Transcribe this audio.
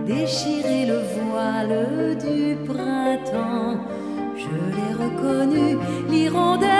déchirer le voile du printemps. Je l'ai reconnu, l'hirondelle